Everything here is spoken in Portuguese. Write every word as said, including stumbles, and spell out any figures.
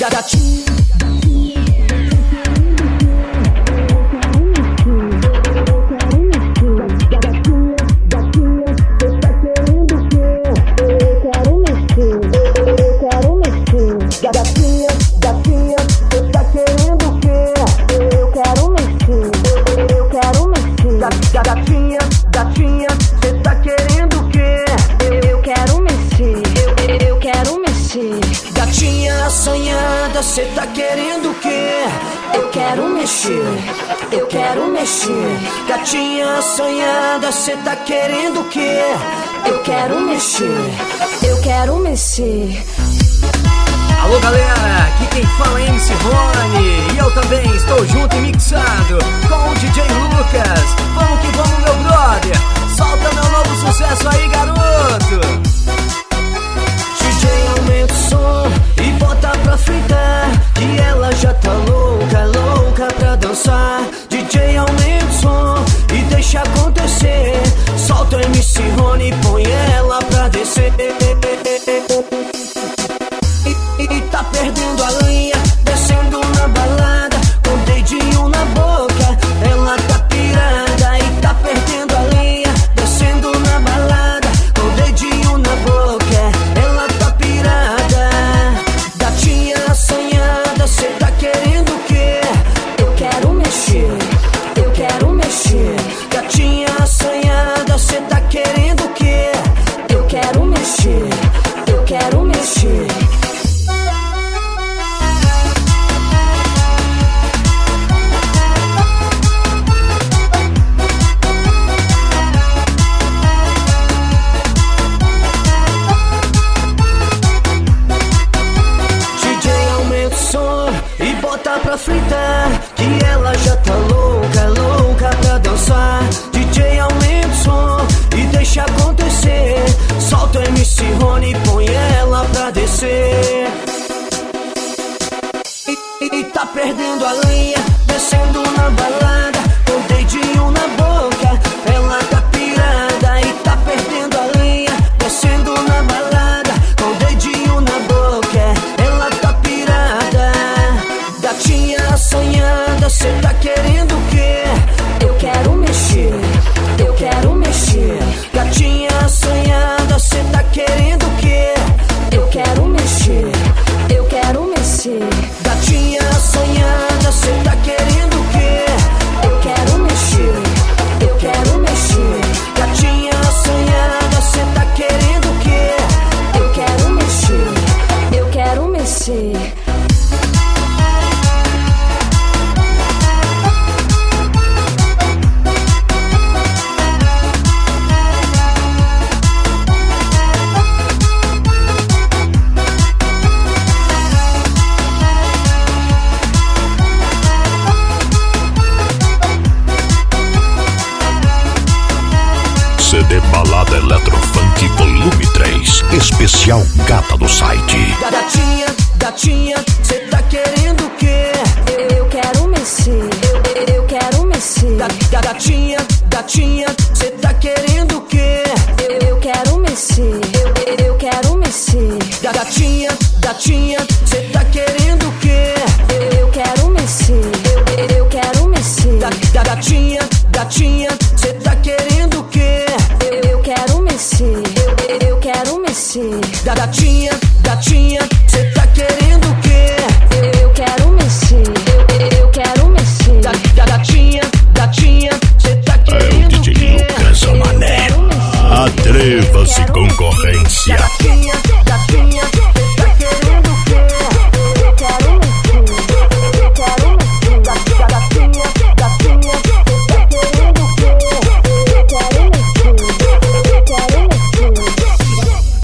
gatinha. Cê tá querendo o quê? Eu quero mexer, eu quero mexer. Gatinha assanhada, cê tá querendo o quê? Eu quero mexer, eu quero mexer. Alô galera, aqui quem fala é M C Rony. E eu também estou junto e mixado com o D J Lucas. Vamos que vamos, meu brother. Solta meu novo sucesso aí, garoto. D J, aumenta o som e bota pra fritar, que ela já tá louca, louca pra dançar. D J, aumenta o som e deixa acontecer. Solta o M C Rony e põe ela pra descer. E, e, e tá perdendo a linha, descendo na balada, com o dedinho na boca, ela tá pirada. E tá perdendo a linha, descendo na balada, com o dedinho na boca, ela tá pirada. Gatinha assanhada, cê tá querendo o quê? Eu quero mexer, eu quero mexer. Gatinha assanhada, cê tá querendo o quê? Eu quero mexer, eu quero mexer. Pra fritar, que ela já tá louca, louca pra dançar. D J, aumenta o som e deixa acontecer. Solta o M C Rony e põe ela pra descer. E, e, e tá perdendo a linha, descendo na balada, com o dedinho na boca, ela tá pirada. E tá perdendo a linha, descendo na balada, com o dedinho na boca, ela tá pirada. Gatinha assanhada, cê tá querendo o quê? Eu quero mexer, eu quero mexer. Gatinha assanhada, cê tá querendo o quê? Eu quero mexer, eu quero mexer. Gatinha assanhada, cê tá querendo o quê? Eu quero mexer, eu quero mexer. Gatinha assanhada, cê tá querendo o quê? Eu quero mexer, eu quero mexer. C D Balada Eletrofunk Volume três, especial Gata do Site. Gatinha, gatinha, cê tá querendo o quê? Eu, eu quero mexer, eu, eu quero mexer. Gatinha, gatinha, cê tá querendo o quê? Eu, eu quero mexer, eu, eu quero mexer. Gatinha, gatinha, cê tá querendo o quê? Eu, eu quero mexer, eu, eu quero mexer. Gatinha, gatinha, cê tá querendo o quê? Eu, eu quero mexer, eu, eu quero mexer. Gatinha, gatinha, cê tá querendo o quê? Eu, eu quero mexer, eu, eu quero mexer. Gatinha, gatinha, cê tá querendo o quê? É o D J Lucas, o mané. Atreva-se, concorrência. Gatinha, gatinha.